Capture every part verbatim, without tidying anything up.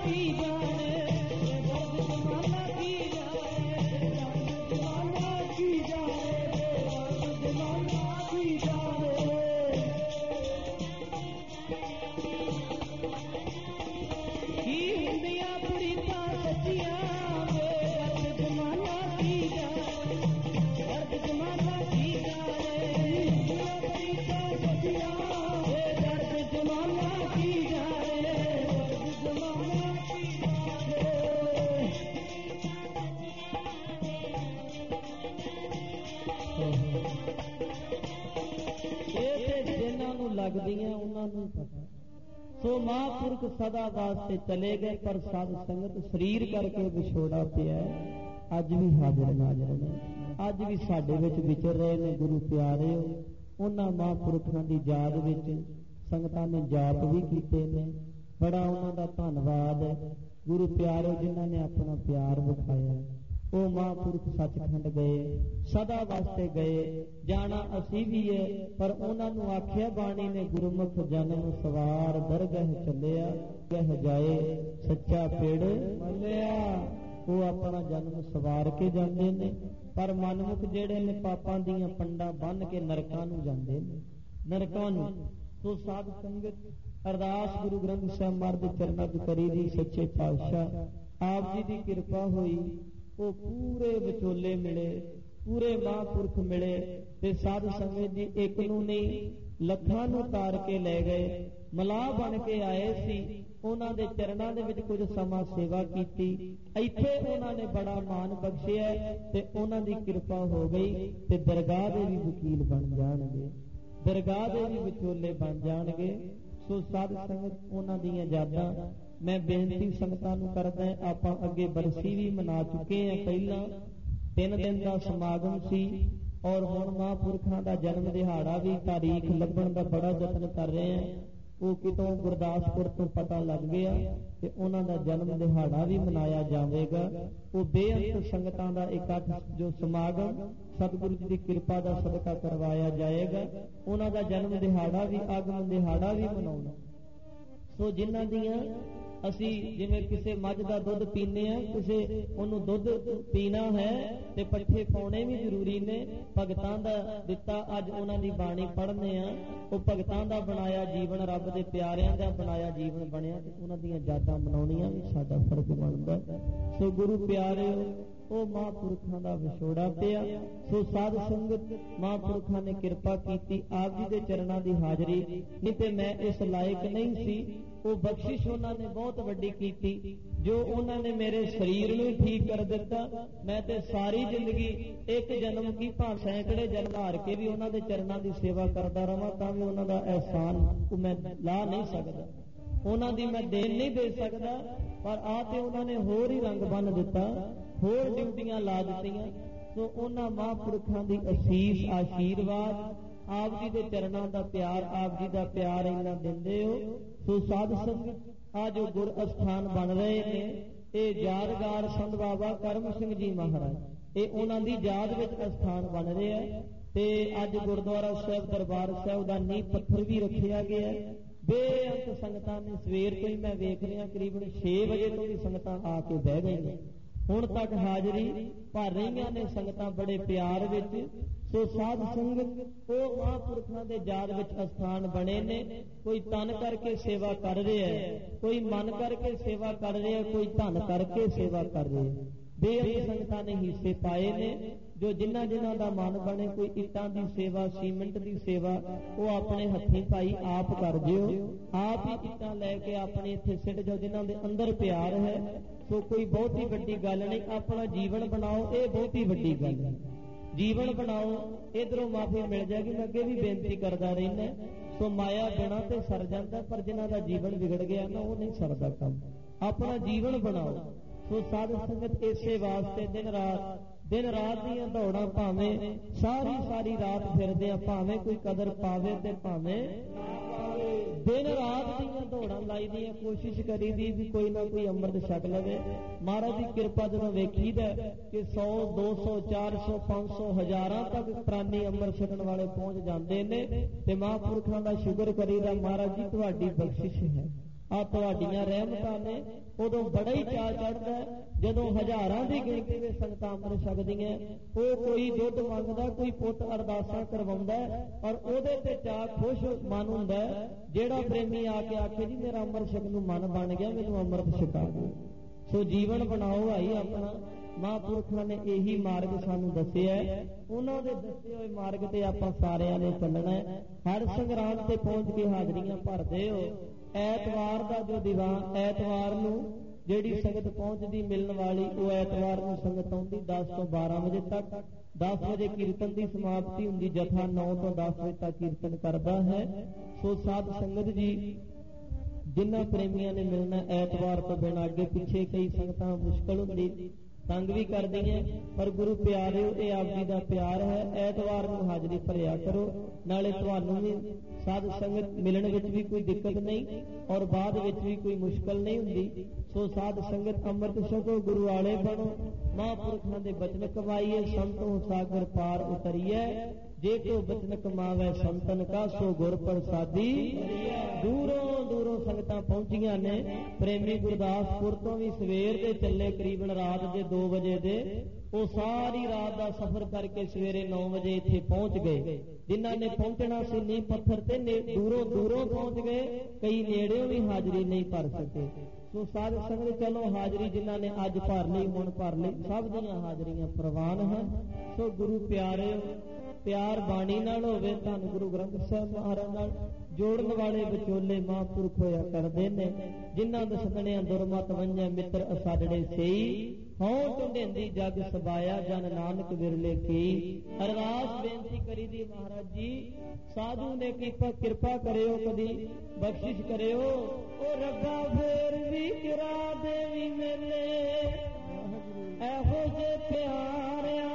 की जाने, दर्द जमाना की जाने, दर्द जमाना की जाने, दर्द जमाना की जाने। की हुंदियां प्रीतां सच्चियां, दर्द जमाना की जाने, दर्द जमाना की जाने, प्रीतां सच्चियां, दर्द जमाना की जाने, दर्द जमाना की जाने। ਇਹ ਤੇ ਜਿਨ੍ਹਾਂ ਨੂੰ ਲੱਗਦੀਆਂ ਉਹਨਾਂ ਨੂੰ ਪਤਾ। ਸੋ ਮਹਾਂਪੁਰਖ ਸਦਾ ਵਾਸਤੇ ਚਲੇ ਗਏ, ਪਰ ਸਾਧ ਸੰਗਤ ਸਰੀਰ ਕਰਕੇ ਵਿਛੋੜਾ ਪਿਆ। ਅੱਜ ਵੀ ਹਾਜ਼ਰ ਨਾਜ਼ਰ ਨੇ, ਅੱਜ ਵੀ ਸਾਡੇ ਵਿੱਚ ਵਿਚਰ ਰਹੇ ਨੇ ਗੁਰੂ ਪਿਆਰਿਓ। ਉਹਨਾਂ ਮਹਾਂਪੁਰਖਾਂ ਦੀ ਯਾਦ ਵਿੱਚ ਸੰਗਤਾਂ ਨੇ ਜਾਪ ਵੀ ਕੀਤੇ ਨੇ। ਬੜਾ ਉਹਨਾਂ ਦਾ ਧੰਨਵਾਦ ਗੁਰੂ ਪਿਆਰਿਓ ਜਿਨ੍ਹਾਂ ਨੇ ਆਪਣਾ ਪਿਆਰ ਵਿਖਾਇਆ। ਉਹ ਮਹਾਂਪੁਰਖ ਸੱਚਖੰਡ ਗਏ, ਸਦਾ ਵਾਸਤੇ ਗਏ, ਜਾਣਾ ਅਸੀਂ ਵੀ ਹੈ, ਪਰ ਉਹਨਾਂ ਨੂੰ ਆਖਿਆ ਬਾਣੀ ਨੇ ਗੁਰਮੁਖ ਜਨਮ ਸਵਾਰ ਦਰਗਹ ਚੱਲਿਆ, ਕਹਿ ਜਾਏ ਸੱਚਾ ਪਿੜ ਮੱਲਿਆ। ਉਹ ਆਪਣਾ ਜਨਮ ਸਵਾਰ ਕੇ ਜਾਂਦੇ ਨੇ, ਪਰ ਮਨਮੁਖ ਜਿਹੜੇ ਨੇ ਪਾਪਾਂ ਦੀਆਂ ਪੰਡਾਂ ਬੰਨ੍ਹ ਕੇ ਨਰਕਾਂ ਨੂੰ ਜਾਂਦੇ ਨੇ, ਨਰਕਾਂ ਨੂੰ। ਸੋ ਸਾਧ ਸੰਗਤ ਅਰਦਾਸ ਗੁਰੂ ਗ੍ਰੰਥ ਸਾਹਿਬ ਮਹਾਰਾਜ ਦੇ ਚਰਨਾਂ 'ਚ ਕਰੀ ਦੀ, ਸੱਚੇ ਪਾਤਸ਼ਾਹ ਆਪ ਜੀ ਦੀ ਕਿਰਪਾ ਹੋਈ। ਉਹ ਪੂਰੇ ਵਿਚੋਲੇ ਮਿਲੇ, ਪੂਰੇ ਮਹਾਂਪੁਰਖ ਮਿਲੇ, ਤੇ ਸਾਧ ਸੰਗਤ ਜੀ ਇੱਕ ਨੂੰ ਨਹੀਂ ਲੱਖਾਂ ਨੂੰ ਤਾਰ ਕੇ ਲੈ ਗਏ। ਮਲਾਹ ਬਣ ਕੇ ਆਏ ਸੀ, ਉਹਨਾਂ ਦੇ ਚਰਨਾਂ ਦੇ ਵਿੱਚ ਕੁਝ ਸਮਾਂ ਸੇਵਾ ਕੀਤੀ। ਇੱਥੇ ਉਹਨਾਂ ਨੇ ਬੜਾ ਮਾਣ ਬਖਸ਼ਿਆ ਤੇ ਉਹਨਾਂ ਦੀ ਕਿਰਪਾ ਹੋ ਗਈ ਤੇ ਦਰਗਾਹ ਦੇ ਵੀ ਵਕੀਲ ਬਣ ਜਾਣਗੇ, ਦਰਗਾਹ ਦੇ ਵੀ ਵਿਚੋਲੇ ਬਣ ਜਾਣਗੇ। ਸੋ ਸਾਧ ਸੰਗਤ ਉਹਨਾਂ ਦੀਆਂ ਯਾਦਾਂ ਮੈਂ ਬੇਨਤੀ ਸੰਗਤਾਂ ਨੂੰ ਕਰਦਾ। ਆਪਾਂ ਅੱਗੇ ਬਰਸੀ ਵੀ ਮਨਾ ਚੁੱਕੇ ਹਾਂ, ਪਹਿਲਾਂ ਤਿੰਨ ਦਿਨ ਦਾ ਸਮਾਗਮ ਸੀ, ਔਰ ਹੁਣ ਮਹਾਂਪੁਰਖਾਂ ਦਾ ਜਨਮ ਦਿਹਾੜਾ ਵੀ ਤਾਰੀਖ ਲੱਭਣ ਦਾ ਬੜਾ ਯਤਨ ਕਰ ਰਹੇ ਹਾਂ। ਉਹ ਕਿਤੋਂ ਗੁਰਦਾਸਪੁਰ ਤੋਂ ਪਤਾ ਲੱਗ ਗਿਆ ਤੇ ਉਹਨਾਂ ਦਾ ਜਨਮ ਦਿਹਾੜਾ ਵੀ ਮਨਾਇਆ ਜਾਵੇਗਾ। ਉਹ ਬੇਅੰਤ ਸੰਗਤਾਂ ਦਾ ਇਕੱਠ ਜੋ ਸਮਾਗਮ ਸਤਿਗੁਰੂ ਜੀ ਦੀ ਕਿਰਪਾ ਦਾ ਸਦਕਾ ਕਰਵਾਇਆ ਜਾਏਗਾ। ਉਹਨਾਂ ਦਾ ਜਨਮ ਦਿਹਾੜਾ ਵੀ, ਆਗਮਨ ਦਿਹਾੜਾ ਵੀ ਮਨਾਉਣਾ। ਸੋ ਜਿਨ੍ਹਾਂ ਦੀਆਂ ਅਸੀਂ ਜਿਵੇਂ ਕਿਸੇ ਮੱਝ ਦਾ ਦੁੱਧ ਪੀਂਦੇ ਹਾਂ, ਕਿਸੇ ਉਹਨੂੰ ਦੁੱਧ ਪੀਣਾ ਹੈ ਤੇ ਪੱਠੇ ਪਾਉਣੇ ਵੀ ਜ਼ਰੂਰੀ ਨੇ। ਭਗਤਾਂ ਦਾ ਦਿੱਤਾ ਅੱਜ ਉਹਨਾਂ ਦੀ ਬਾਣੀ ਪੜ੍ਹਨੇ ਆ। ਉਹ ਭਗਤਾਂ ਦਾ ਬਣਾਇਆ ਜੀਵਨ, ਰੱਬ ਦੇ ਪਿਆਰਿਆਂ ਦਾ ਬਣਾਇਆ ਜੀਵਨ ਬਣਿਆ, ਤੇ ਉਹਨਾਂ ਦੀਆਂ ਯਾਦਾਂ ਮਨਾਉਣੀਆਂ ਵੀ ਸਾਡਾ ਫਰਜ਼ ਬਣਦਾ। ਸੋ ਗੁਰੂ ਪਿਆਰਿਓ, ਉਹ ਮਹਾਂਪੁਰਖਾਂ ਦਾ ਵਿਛੋੜਾ ਪਿਆ। ਸੋ ਸਾਧ ਸੰਗਤ ਮਹਾਂਪੁਰਖਾਂ ਨੇ ਕਿਰਪਾ ਕੀਤੀ, ਆਪ ਜੀ ਦੇ ਚਰਨਾਂ ਦੀ ਹਾਜ਼ਰੀ, ਨਹੀਂ ਤੇ ਮੈਂ ਇਸ ਲਾਇਕ ਨਹੀਂ ਸੀ। ਉਹ ਬਖਸ਼ਿਸ਼ ਉਹਨਾਂ ਨੇ ਬਹੁਤ ਵੱਡੀ ਕੀਤੀ, ਜੋ ਉਹਨਾਂ ਨੇ ਮੇਰੇ ਸਰੀਰ ਨੂੰ ਠੀਕ ਕਰ ਦਿੱਤਾ। ਮੈਂ ਤੇ ਸਾਰੀ ਜ਼ਿੰਦਗੀ ਇੱਕ ਜਨਮ ਕੀ ਭਾਵੇਂ ਸੈਂਕੜੇ ਜਨਮ ਹਾਰ ਕੇ ਵੀ ਉਹਨਾਂ ਦੇ ਚਰਨਾਂ ਦੀ ਸੇਵਾ ਕਰਦਾ ਰਵਾਂ, ਤਾਂ ਵੀ ਉਹਨਾਂ ਦਾ ਅਹਿਸਾਨ ਉਹ ਮੈਂ ਲਾ ਨਹੀਂ ਸਕਦਾ, ਉਹਨਾਂ ਦੀ ਮੈਂ ਦੇਣ ਨਹੀਂ ਦੇ ਸਕਦਾ। ਪਰ ਆ ਤੇ ਉਹਨਾਂ ਨੇ ਹੋਰ ਹੀ ਰੰਗ ਬੰਨ ਦਿੱਤਾ, ਹੋਰ ਡਿਊਟੀਆਂ ਲਾ ਦਿੱਤੀਆਂ। ਸੋ ਉਹਨਾਂ ਮਹਾਂਪੁਰਖਾਂ ਦੀ ਅਸੀਸ, ਆਸ਼ੀਰਵਾਦ, ਆਪ ਜੀ ਦੇ ਚਰਨਾਂ ਦਾ ਪਿਆਰ, ਆਪ ਜੀ ਦਾ ਪਿਆਰ ਇੰਨਾ ਦਿੰਦੇ ਹੋ। ਸੋ ਸਾਧ ਸੰਗਤ ਆ ਜੋ ਗੁਰ ਅਸਥਾਨ ਬਣ ਰਹੇ ਨੇ, ਇਹ ਯਾਦਗਾਰ ਸੰਤ ਬਾਬਾ ਕਰਮ ਸਿੰਘ ਜੀ ਮਹਾਰਾਜ, ਇਹ ਉਹਨਾਂ ਦੀ ਯਾਦ ਵਿੱਚ ਅਸਥਾਨ ਬਣ ਰਿਹਾ ਤੇ ਅੱਜ ਗੁਰਦੁਆਰਾ ਸਾਹਿਬ ਦਰਬਾਰ ਸਾਹਿਬ ਦਾ ਨੀਂਹ ਪੱਥਰ ਵੀ ਰੱਖਿਆ ਗਿਆ। ਬੇਅੰਤ ਸੰਗਤਾਂ ਨੇ ਸਵੇਰ ਤੋਂ ਹੀ ਮੈਂ ਵੇਖ ਰਿਹਾ ਕਰੀਬਨ ਛੇ ਵਜੇ ਤੋਂ ਵੀ ਸੰਗਤਾਂ ਆ ਕੇ ਬਹਿ ਗਏ ਨੇ। ਹੁਣ ਤੱਕ ਹਾਜ਼ਰੀ ਭਰ ਰਹੀਆਂ ਨੇ ਸੰਗਤਾਂ ਬੜੇ ਪਿਆਰ ਵਿੱਚ। ਸੋ ਸਾਧ ਸੰਗਤ ਉਹ ਮਹਾਂਪੁਰਖਾਂ ਦੇ ਯਾਦ ਵਿੱਚ ਅਸਥਾਨ ਬਣੇ ਨੇ। ਕੋਈ ਤਨ ਕਰਕੇ ਸੇਵਾ ਕਰ ਰਿਹਾ ਹੈ, ਕੋਈ ਮਨ ਕਰਕੇ ਸੇਵਾ ਕਰ ਰਿਹਾ, ਕੋਈ ਧਨ ਕਰਕੇ ਸੇਵਾ ਕਰ ਰਿਹਾ। ਬੇਅੰਤ ਸੰਗਤਾਂ ਨੇ ਹਿੱਸੇ ਪਾਏ ਨੇ। ਜੋ ਜਿਨ੍ਹਾਂ ਜਿਨ੍ਹਾਂ ਦਾ ਮਨ ਬਣੇ, ਕੋਈ ਇੱਟਾਂ ਦੀ ਸੇਵਾ, ਸੀਮੈਂਟ ਦੀ ਸੇਵਾ, ਉਹ ਆਪਣੇ ਹੱਥੀਂ ਭਾਈ ਆਪ ਕਰ ਜਿਓ, ਆਪ ਹੀ ਇੱਟਾਂ ਲੈ ਕੇ ਆਪਣੇ ਇੱਥੇ ਸਿੱਟ ਜਾਓ ਜਿਨ੍ਹਾਂ ਦੇ ਅੰਦਰ ਪਿਆਰ ਹੈ। ਸੋ ਕੋਈ ਬਹੁਤੀ ਵੱਡੀ ਗੱਲ ਨਹੀਂ, ਆਪਣਾ ਜੀਵਨ ਬਣਾਓ, ਇਹ ਬਹੁਤੀ ਵੱਡੀ ਗੱਲ ਹੈ। ਜੀਵਨ ਬਣਾਓ, ਇਧਰੋਂ ਮਾਫੀ ਮਿਲ ਜਾਏਗੀ। ਮੈਂ ਅੱਗੇ ਵੀ ਬੇਨਤੀ ਕਰਦਾ ਰਹਿਣਾ। ਸੋ ਮਾਇਆ ਬਿਨਾਂ ਤੇ ਸਰ ਜਾਂਦਾ, ਪਰ ਜਿਨ੍ਹਾਂ ਦਾ ਜੀਵਨ ਵਿਗੜ ਗਿਆ ਨਾ, ਉਹ ਨਹੀਂ ਸਰਦਾ ਕੰਮ। ਆਪਣਾ ਜੀਵਨ ਬਣਾਓ। ਸੋ ਸਾਧ ਸੰਗਤ ਇਸੇ ਵਾਸਤੇ ਦਿਨ ਰਾਤ ਦਿਨ ਰਾਤ ਦੀਆਂ ਦੌੜਾਂ, ਭਾਵੇਂ ਸਾਰੀ ਸਾਰੀ ਰਾਤ ਫਿਰਦੇ ਆ, ਭਾਵੇਂ ਕੋਈ ਕਦਰ ਪਾਵੇ ਤੇ ਭਾਵੇਂ ਦਿਨ ਰਾਤ ਦੀਆਂ ਦੌੜਾਂ ਲਾਈ ਦੀਆਂ, ਕੋਸ਼ਿਸ਼ ਕਰੀ ਦੀ ਵੀ ਕੋਈ ਨਾ ਕੋਈ ਅੰਮ੍ਰਿਤ ਛਕ ਲਵੇ। ਮਹਾਰਾਜ ਦੀ ਕਿਰਪਾ ਜਦੋਂ ਵੇਖੀਦਾ ਕਿ ਸੌ ਦੋ ਸੌ ਚਾਰ ਸੌ ਪੰਜ ਸੌ ਹਜ਼ਾਰਾਂ ਤੱਕ ਪ੍ਰਾਨੀ ਅੰਮ੍ਰਿਤ ਛਕਣ ਵਾਲੇ ਪਹੁੰਚ ਜਾਂਦੇ ਨੇ, ਤੇ ਮਹਾਂਪੁਰਖਾਂ ਦਾ ਸ਼ੁਕਰ ਕਰੀਦਾ। ਮਹਾਰਾਜ ਜੀ ਤੁਹਾਡੀ ਬਖਸ਼ਿਸ਼ ਹੈ, ਆ ਤੁਹਾਡੀਆਂ ਰਹਿਮਤਾਂ ने उदों बड़ा ही चाह चढ़ता है जदों हजारां की गिणती में संगतां अंमृत छकदियां वो कोई दुध मंगदा कोई पुत अरदासां करवाउंदा और ओदे ते चाह खुश मन हुंदा जेड़ा प्रेमी आके आखे जी मेरा अंमृत छकण नूं मन बन गया मैनूं अंमृत छका दो। सो जीवन बनाओ भाई अपना महापुरखों ने यही मार्ग सानू दसिया है उन्हों के दसे हुए मार्ग से आप सारिया ने चलना है। हर संग्राम से पहुंच के हाजरियां भरते हो ऐतवार का जो दीवान ऐतवार नूं जिहड़ी संगत पहुंचती मिलने वाली वो ऐतवार नूं संगत आउंदी दस तो बारह बजे तक दस बजे कीर्तन की समाप्ति हुंदी जथा नौ तो दस बजे तक कीर्तन करता है। सो साध संगत जी जिन्हां प्रेमियां ने मिलना ऐतवार तो बिना अगे पिछे कई संगतां मुश्किल हुंदी तंग भी कर दी है पर गुरु प्यारे ये आप जी का प्यार है ऐतवार को हाजरी भरिया करो नाले तुहानू भी साध संगत मिलने में भी कोई दिक्कत नहीं और बाद में भी कोई मुश्किल नहीं हुंदी। सो साध संगत अमृत छको गुरु आले बनो महापुरखों के बचन कमाईए संतों सागर पार उतरिए जे को बचन कमावे संतन का सो गुर प्रसादी। दूरों दूरों संगतां पहुंचियां ने प्रेमी गुरदासपुर तो भी सवेर दे चले करीबन रात के दो बजे दे वो सारी रात का सफर करके सवेरे नौ बजे इत्थे पहुंच गए। जिन्हां ने पहुंचना सी नींह पत्थर ते दूरों दूरों पहुंच गए कई नेड़े भी हाजरी नहीं भर सके। सो साध संगत चलो हाजरी जिन्हां ने अज भर ली हुण भर ली सब दीयां हाजरियां प्रवान हैं। सो गुरु प्यारे प्यार बाणी नाल होवे धन गुरु ग्रंथ साहिब महाराज नाल जोड़न वाले विचोले महापुरख होया करदे ने जिन्हां दे सदणियां दुरमत वंझे मित्र असाडड़े सेई हों ढूंढेंदी जग सबाया जन नानक विरले की। अरदास बेनती करी दी महाराज जी साधु ने कृपा कृपा करियो कदी बख्शिश करियो ओ रब्बा फेर भी किरा देवी मेले ऐहो जे प्यारिया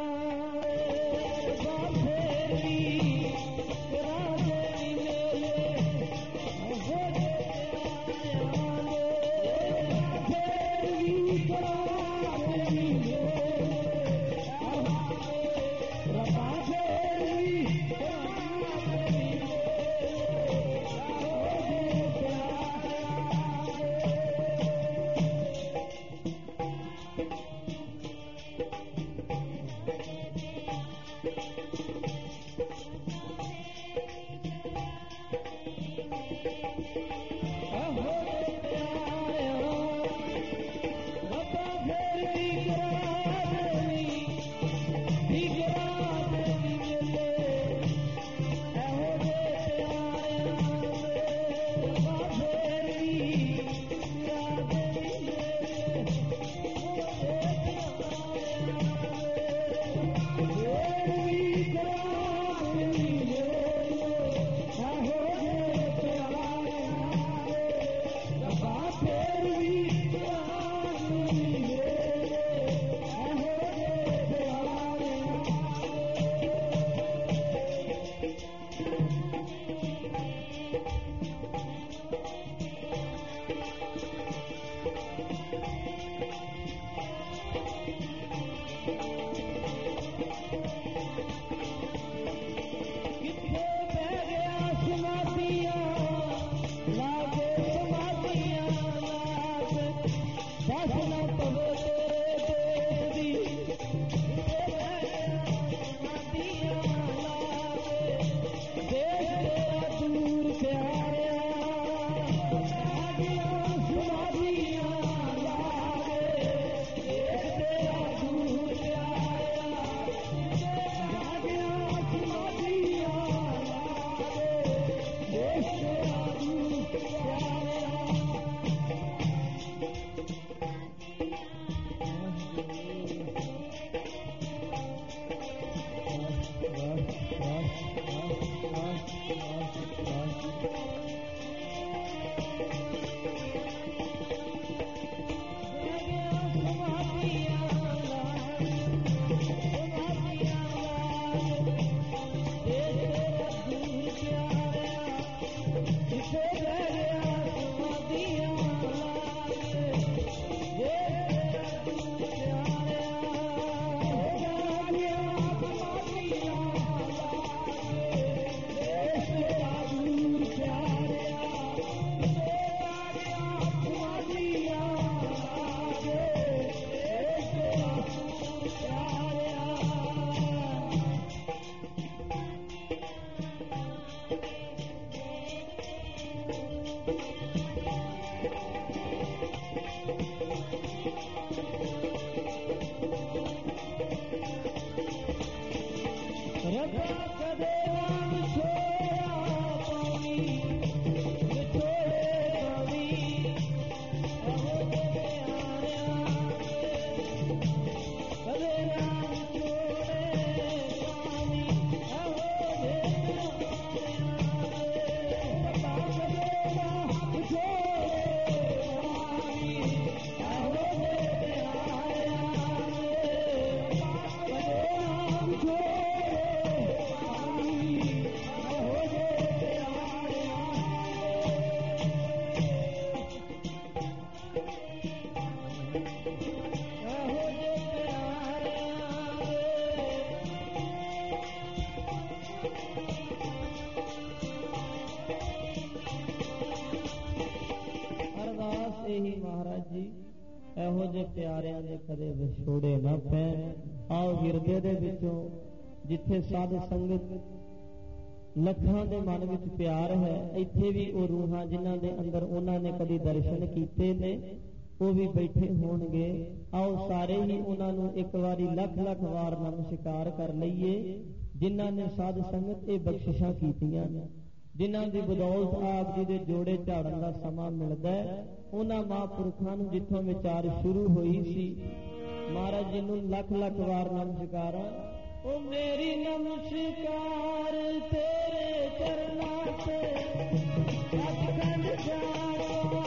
ਜੀ ਇਹੋ ਜਿਹੇ ਪਿਆਰਿਆਂ ਦੇ ਕਦੇ ਵਿਛੋੜੇ ਨਾ ਪੈਣ। ਆਓ ਹਿਰਦੇ ਦੇ ਵਿੱਚੋਂ ਜਿੱਥੇ ਸਾਧ ਸੰਗਤ ਲੱਖਾਂ ਦੇ ਮਨ ਵਿੱਚ ਪਿਆਰ ਹੈ, ਇੱਥੇ ਵੀ ਉਹ ਰੂਹਾਂ ਜਿਨ੍ਹਾਂ ਦੇ ਅੰਦਰ ਉਹਨਾਂ ਨੇ ਕਦੀ ਦਰਸ਼ਨ ਕੀਤੇ ਨੇ ਉਹ ਵੀ ਬੈਠੇ ਹੋਣਗੇ। ਆਓ ਸਾਰੇ ਹੀ ਉਹਨਾਂ ਨੂੰ ਇੱਕ ਵਾਰੀ ਲੱਖ ਲੱਖ ਵਾਰ ਨਮਸਕਾਰ ਕਰ ਲਈਏ ਜਿਨ੍ਹਾਂ ਨੇ ਸਾਧ ਸੰਗਤ ਇਹ ਬਖਸ਼ਿਸ਼ਾਂ ਕੀਤੀਆਂ, ਜਿਨ੍ਹਾਂ ਦੀ ਬਦੌਲਤ ਆਪ ਜੀ ਦੇ ਜੋੜੇ ਝਾੜਨ ਦਾ ਸਮਾਂ ਮਿਲਦਾ ਹੈ। ਉਹਨਾਂ ਮਹਾਂਪੁਰਖਾਂ ਨੂੰ ਜਿੱਥੋਂ ਵਿਚਾਰ ਸ਼ੁਰੂ ਹੋਈ ਸੀ, ਮਹਾਰਾਜ ਜੀ ਨੂੰ ਲੱਖ ਲੱਖ ਵਾਰ ਨਮਸਕਾਰਾਂ। ਉਹ ਮੇਰੀ ਨਮਸਕਾਰ ਤੇਰੇ ਚਰਨਾਂ ਤੇ ਸਤਿਗੁਰ ਜਾਣਾ,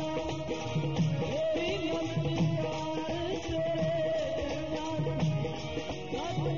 ਮੇਰੀ ਨਮਸਕਾਰ ਤੇਰੇ ਚਰਨਾਂ ਤੇ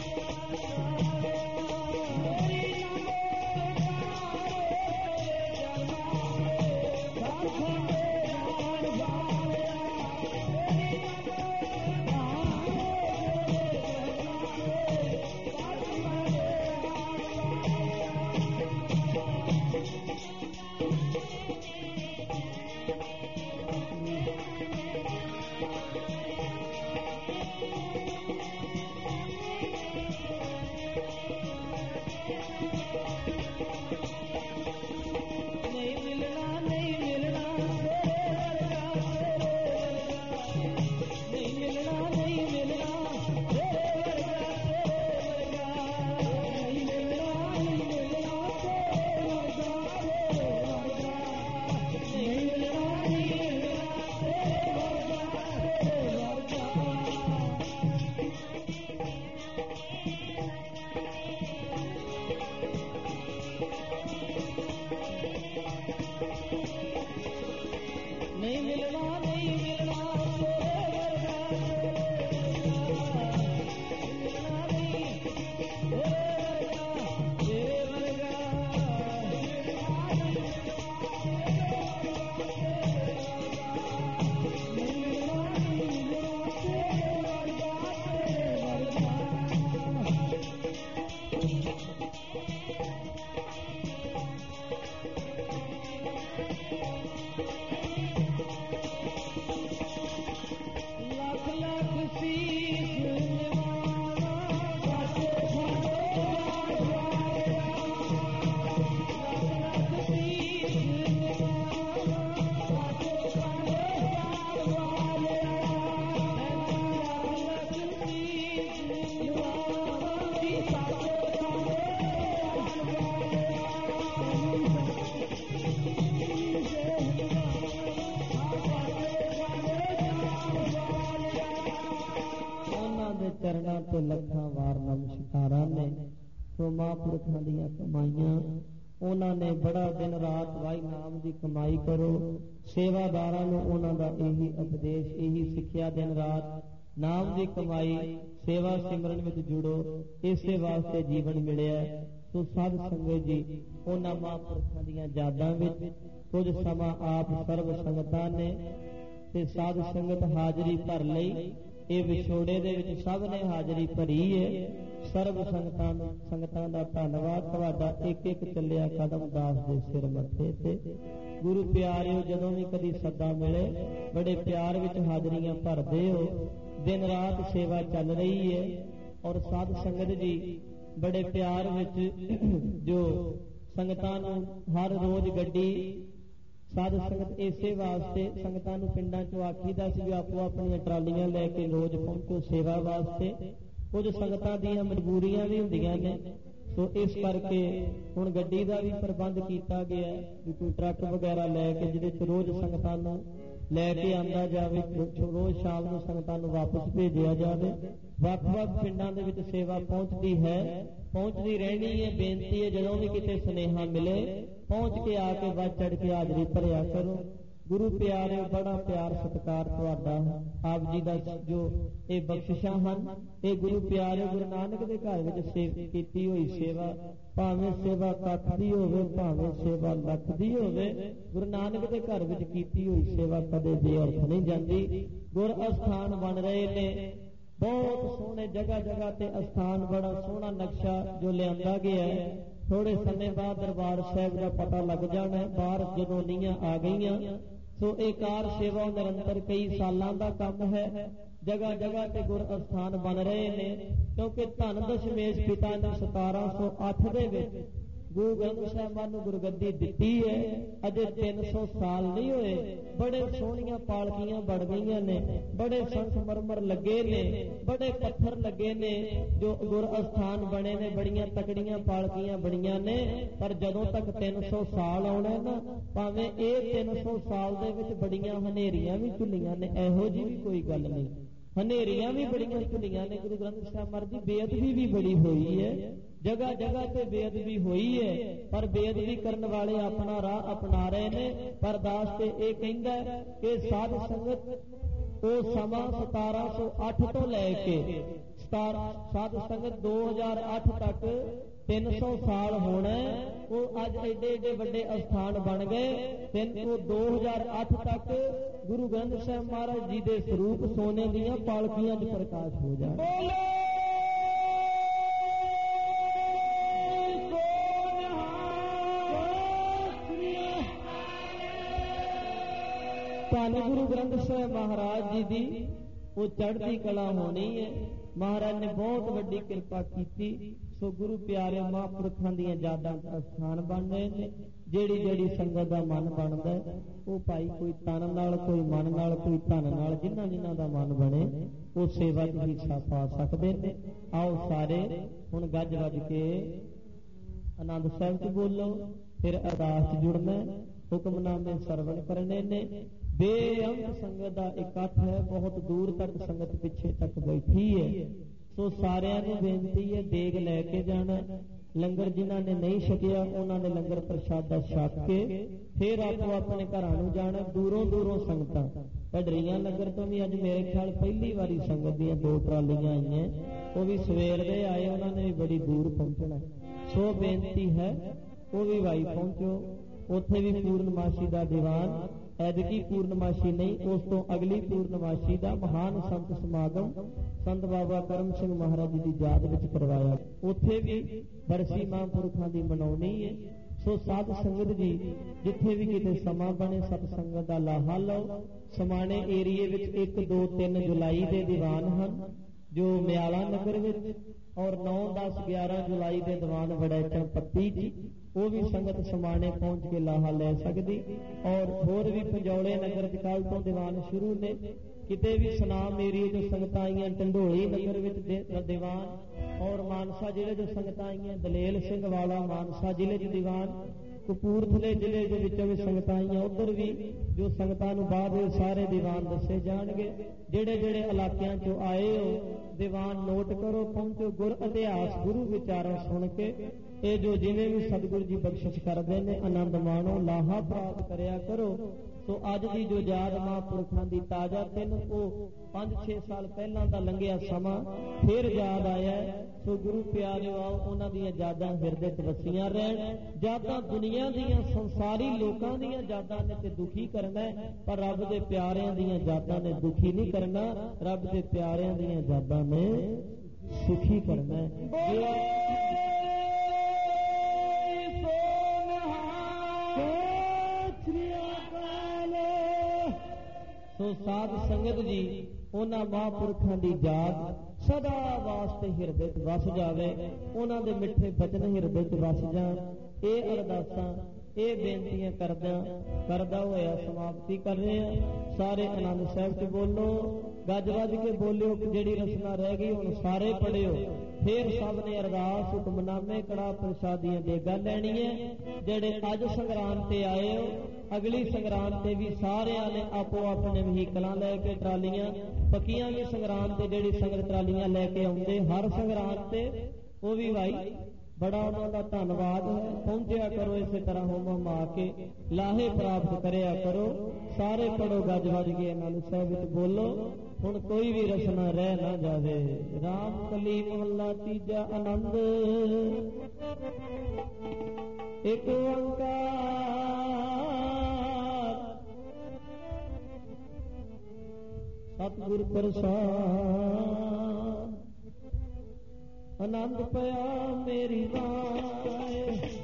ਚਰਨਾਂ ਤੇ ਲੱਖਾਂ ਵਾਰ ਨਮਸਕਾਰਾਂ ਨੇ। ਸੋ ਮਹਾਂਪੁਰਖਾਂ ਦੀਆਂ ਕਮਾਈਆਂ ਉਹਨਾਂ ਨੇ ਬੜਾ ਦਿਨ ਰਾਤ ਵਾਹਿ ਨਾਮ ਦੀ ਕਮਾਈ ਕਰੋ। ਸੇਵਾਦਾਰਾਂ ਨੂੰ ਉਹਨਾਂ ਦਾ ਇਹੀ ਉਪਦੇਸ਼, ਇਹੀ ਸਿੱਖਿਆ, ਦਿਨ ਰਾਤ ਨਾਮ ਦੀ ਕਮਾਈ, ਸੇਵਾ ਸਿਮਰਨ ਵਿੱਚ ਜੁੜੋ, ਇਸੇ ਵਾਸਤੇ ਜੀਵਨ ਮਿਲਿਆ। ਸੋ ਸਾਧ ਸੰਗਤ ਜੀ ਉਹਨਾਂ ਮਹਾਂਪੁਰਖਾਂ ਦੀਆਂ ਯਾਦਾਂ ਵਿੱਚ ਕੁਝ ਸਮਾਂ ਆਪ ਸਰਬ ਸੰਗਤਾਂ ਨੇ ਤੇ ਸਾਧ ਸੰਗਤ ਹਾਜ਼ਰੀ ਭਰ ਲਈ। ਇਹ ਵਿਛੋੜੇ ਦੇ ਵਿੱਚ ਸਭ ਨੇ ਹਾਜ਼ਰੀ ਭਰੀ ਹੈ। ਸਰਬ ਸੰਗਤਾਂ ਨੂੰ ਸੰਗਤਾਂ ਦਾ ਧੰਨਵਾਦ। ਤੁਹਾਡਾ ਇੱਕ ਇੱਕ ਚੱਲਿਆ ਕਦਮ ਦਾਸ ਦੇ ਸਿਰ ਮੱਥੇ ਤੇ। ਗੁਰੂ ਪਿਆਰਿਓ, ਜਦੋਂ ਵੀ ਕਦੀ ਸੱਦਾ ਮਿਲੇ ਬੜੇ ਪਿਆਰ ਵਿੱਚ ਹਾਜ਼ਰੀਆਂ ਭਰਦੇ ਹੋ। ਦਿਨ ਰਾਤ ਸੇਵਾ ਚੱਲ ਰਹੀ ਹੈ ਔਰ ਸਾਧ ਸੰਗਤ ਜੀ ਬੜੇ ਪਿਆਰ ਵਿੱਚ ਜੋ ਸੰਗਤਾਂ ਨੂੰ ਹਰ ਰੋਜ਼ ਗੱਡੀ ਸਾਧ ਸੰਗਤ ਇਸੇ ਵਾਸਤੇ ਸੰਗਤਾਂ ਨੂੰ ਪਿੰਡਾਂ ਚੋਂ ਆਖੀਦਾ ਸੀ ਵੀ ਆਪੋ ਆਪਣੀਆਂ ਟਰਾਲੀਆਂ ਲੈ ਕੇ ਰੋਜ਼ ਪਹੁੰਚੋ ਸੇਵਾ ਵਾਸਤੇ। ਕੁਝ ਸੰਗਤਾਂ ਦੀਆਂ ਮਜਬੂਰੀਆਂ ਵੀ ਹੁੰਦੀਆਂ ਨੇ, ਸੋ ਇਸ ਕਰਕੇ ਹੁਣ ਗੱਡੀ ਦਾ ਵੀ ਪ੍ਰਬੰਧ ਕੀਤਾ ਗਿਆ ਵੀ ਕੋਈ ਟਰੱਕ ਵਗੈਰਾ ਲੈ ਕੇ ਜਿਹਦੇ ਚ ਰੋਜ਼ ਸੰਗਤਾਂ ਨੂੰ ਲੈ ਕੇ ਆਂਦਾ ਜਾਵੇ, ਰੋਜ਼ ਸ਼ਾਮ ਨੂੰ ਸੰਗਤਾਂ ਨੂੰ ਵਾਪਸ ਭੇਜਿਆ ਜਾਵੇ। ਵੱਖ-ਵੱਖ ਪਿੰਡਾਂ ਦੇ ਵਿੱਚ ਸੇਵਾ ਪਹੁੰਚਦੀ ਹੈ, ਪਹੁੰਚਦੀ ਰਹਿਣੀ ਹੈ। ਬੇਨਤੀ ਹੈ ਜਦੋਂ ਵੀ ਕਿਤੇ ਸੁਨੇਹਾ ਮਿਲੇ ਪਹੁੰਚ ਕੇ ਆ ਕੇ ਵੱਧ ਚੜ ਕੇ ਹਾਜ਼ਰੀ ਭਰਿਆ ਕਰੋ। ਗੁਰੂ ਪਿਆਰਿਓ, ਬੜਾ ਪਿਆਰ ਸਤਿਕਾਰ ਤੁਹਾਡਾ। ਆਪ ਜੀ ਦਾ ਜੋ ਇਹ ਬਖਸ਼ਿਸ਼ਾਂ ਹਨ, ਇਹ ਗੁਰੂ ਪਿਆਰਿਓ ਗੁਰੂ ਨਾਨਕ ਦੇ ਘਰ ਵਿੱਚ ਸੇਵ ਕੀਤੀ ਹੋਈ ਸੇਵਾ, ਭਾਵੇਂ ਸੇਵਾ ਕੱਖ ਦੀ ਹੋਵੇ ਭਾਵੇਂ ਸੇਵਾ ਲੱਖ ਦੀ ਹੋਵੇ, ਗੁਰੂ ਨਾਨਕ ਦੇ ਘਰ ਵਿੱਚ ਕੀਤੀ ਹੋਈ ਸੇਵਾ ਕਦੇ ਬੇਅਰਥ ਨਹੀਂ ਜਾਂਦੀ। ਗੁਰ ਅਸਥਾਨ ਬਣ ਰਹੇ ਨੇ, ਬਹੁਤ ਸੋਹਣੇ ਜਗ੍ਹਾ ਜਗ੍ਹਾ ਤੇ ਅਸਥਾਨ, ਬੜਾ ਸੋਹਣਾ ਨਕਸ਼ਾ ਜੋ ਲਿਆਂਦਾ ਗਿਆ ਹੈ। ਥੋੜੇ ਸਮੇਂ ਬਾਅਦ ਦਰਬਾਰ ਸਾਹਿਬ ਦਾ ਪਤਾ ਲੱਗ ਜਾਣਾ। ਬਾਹਰ ਜਦੋਂ ਨੀਆਂ ਆ ਗਈਆਂ सो ये कार सेवा निरंतर कई सालों का काम है। जगह जगह ते गुर अस्थान बन रहे ने, क्योंकि धन दशमेश पिता ने सतारह सौ अठ दे विच गुरु ग्रंथ साहिबान नूं गुरगद्दी दिती है। अजे तीन सौ साल नहीं होए, बड़े सोहणियां पालकियां बन गईयां ने, बड़े संगमरमर लगे ने, बड़े पत्थर लगे ने जो गुर अस्थान बने ने, बड़ियां तकड़ियां पालकियां बणियां ने। पर जदों तक तीन सौ साल आउणा ना, भावें ये तीन सौ साल दे विच बड़ियां हनेरियां भी झुल्लियां ने, इहो जी भी कोई गल नहीं। हनेरियां भी बड़ियां झुल्लियां ने। गुरु ग्रंथ साहिब महाराज दी बेअदबी भी बड़ी हुई है, जगह जगह ते बेअदबी हुई है। पर बेअदबी करने वाले अपना राह अपना रहे ने। पर दास ते ये कहंदा है कि साध संगत वो समा सतारह सौ अठ तो लैके साध संगत दो हजार अठ तक तीन सौ साल होना है। वो अज एडे एडे बड़े अस्थान बन गए। तीन सौ दो हजार अठ तक गुरु ग्रंथ साहिब महाराज जी के स्वरूप सोने दियां पालकियां च प्रकाश हो जाए। धन गुरु ग्रंथ साहिब महाराज जी की वो चढ़ती कला होनी है। महाराज ने बहुत वड्डी कृपा की। सो गुरु प्यारे महापुरखों दी यादां दा स्थान बन रहे हैं। जेड़ी जेड़ी संगत का मन बनता है वो भाई कोई तन नाल, कोई मन नाल, कोई धन नाल, जिन्हां जिन्हां दा मन बने वो सेवा च हिस्सा पा सकते हैं। आओ सारे हुण गज वज के आनंद साहिब च बोलो, फिर अरदास च जुड़ना, हुक्मनामे सरवण करने ने। बेअंत संगत का इकट्ठ है, बहुत दूर तक संगत पिछे तक बैठी है। सो सारिਆਂ ਨੂੰ बेनती है देग लैके जाना। लंगर जिन्हों ने नहीं छकिया उन्होंने लंगर प्रसादा छक के फिर आपो अपने घरां नूं जाना। दूरों दूरों संगतां ढडरियां नगर तो भी अज मेरे ख्याल पहली बारी संगत दियां दो ट्रालियां आईयां, वो भी सवेर दे आए, उन्होंने भी बड़ी दूर पहुंचना। सो बेनती है वो भी भाई पहुंचो। उत्थे भी पूर्णमासी का दीवान, ऐदकी पूर्णमासी नहीं, उस तो अगली पूर्णमासी का महान संत समागम संत बाबा करम सिंह महाराज जी की याद में करवाया। उत्थे भी बरसी महापुरखों की मनाउणी है। सो साध संगत जी जिथे भी किते समा बने सतसंगत का लाहा लो। समाने एरिए विच एक दो तीन जुलाई के दीवान हैं जो म्याला नगर विच, और नौ दस ग्यारह जुलाई के दीवान वड़ैचन पत्ती जी, वो भी संगत समाने पहुंच के लाहा ले सकती। और होर भी पंजौले नगर कल तो दीवान शुरू ने। किते भी सुनाम एरिए जो संगत आईयां, ढंडोली नगर विच दीवान, और मानसा जिले जो संगत आईयां, दलेल सिंह वाला मानसा जिले च दीवान, कपूरथले जिले के विचों भी संगत आईयां, उधर भी जो संगतां नूं बाद सारे दीवान दसे जाणगे। जेड़े जेड़े इलाकियां चों आए हो दीवान नोट करो, पहुंचो। गुर इतिहास गुरु विचारों सुन के ये जो जिन्हें भी सतगुरु जी बख्शिश करते हैं आनंद माणो, लाहा प्राप्त करया करो। तो अज की जो याद महापुरखों की ताजा तीन वो पांच छे साल पहला का लंघिया समा फिर याद आया। सो गुरु प्यारे आओ उन्हां दीयां यादां हिरदे च वसियां रहन। यादां दुनिया दीयां संसारी लोकां दीयां यादां ने ते दुखी करना है, पर रब दे प्यारियां दीयां यादां ने दुखी नहीं करना। रब दे प्यारियां दीयां यादां ने सुखी करना है। तो साध संगत जी उन्हां महापुरखों की याद सदा वास्ते हिरदे च वस जावे, उन्हां दे मिठे बचन हिरदे च वस जाण। ये अरदासां ये बेनतियां करदा करदा होया समाप्ति कर रहे हैं। सारे आनंद साहिब च बोलो, गज वज के बोलियो। जिहड़ी रचना रह गई हुण सारे पढ़ियो। फिर सब ने अरदास हुक्मनामे कड़ा प्रसादियां देगा लैनी है। जेड़े अज संग्राम ते आए हो अगली संग्राम ते भी सारियां ने आपो अपने वहीकलां लैके ट्रालियां पक्कियां भी संग्राम ते जेड़ी संगत ट्रालियां लैके आउंदे हर संग्राम ते वो भी भाई बड़ा उन्होंने धन्यवाद है। पहुंचा करो इस तरह होम हमा के लाहे प्राप्त करया करो। सारे पढ़ो गज वज के आनंद साहिब बोलो। हुण कोई भी रचना रह ना जावे। राम कली मोहल्ला तीजा आनंद एक ओंकार सतगुर प्रसाद आनंद पया मेरी माए।